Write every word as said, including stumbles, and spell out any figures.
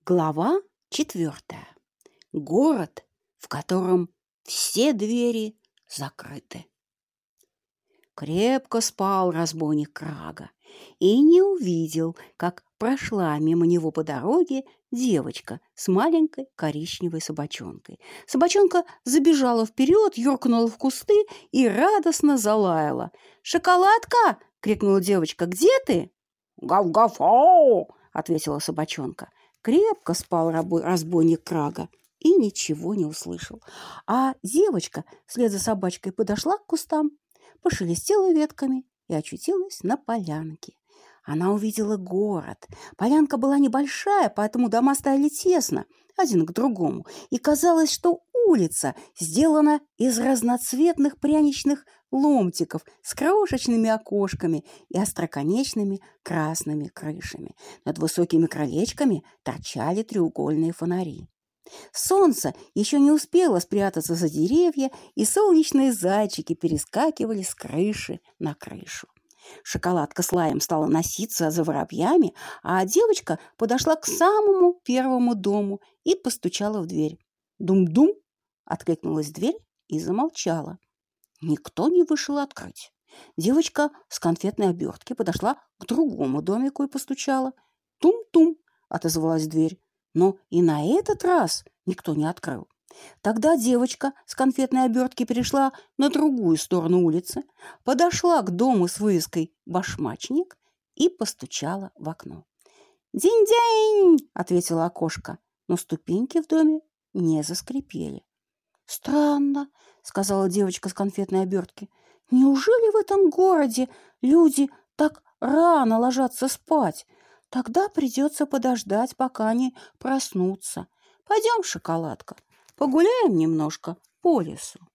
Глава четвертая. Город, в котором все двери закрыты. Крепко спал разбойник Крага и не увидел, как прошла мимо него по дороге девочка с маленькой коричневой собачонкой. Собачонка забежала вперед, юркнула в кусты и радостно залаяла. «Шоколадка!» — крикнула девочка. «Где ты?» «Гав-гав-ау!» — ответила собачонка. Крепко спал разбойник Крага и ничего не услышал. А девочка вслед за собачкой подошла к кустам, пошелестела ветками и очутилась на полянке. Она увидела город. Полянка была небольшая, поэтому дома стояли тесно, один к другому, и казалось, что улица сделана из разноцветных пряничных ломтиков с крошечными окошками и остроконечными красными крышами. Над высокими крылечками торчали треугольные фонари. Солнце еще не успело спрятаться за деревья, и солнечные зайчики перескакивали с крыши на крышу. Шоколадка с лаем стала носиться за воробьями, а девочка подошла к самому первому дому и постучала в дверь. «Дум-дум!» — откликнулась дверь и замолчала. Никто не вышел открыть. Девочка с конфетной обертки подошла к другому домику и постучала. «Тум-тум!» — отозвалась дверь. Но и на этот раз никто не открыл. Тогда девочка с конфетной обертки перешла на другую сторону улицы, подошла к дому с вывеской «Башмачник» и постучала в окно. «Динь-динь!» — ответило окошко, но ступеньки в доме не заскрипели. «Странно», — сказала девочка с конфетной обертки. «Неужели в этом городе люди так рано ложатся спать? Тогда придется подождать, пока они проснутся. Пойдем, шоколадка, погуляем немножко по лесу».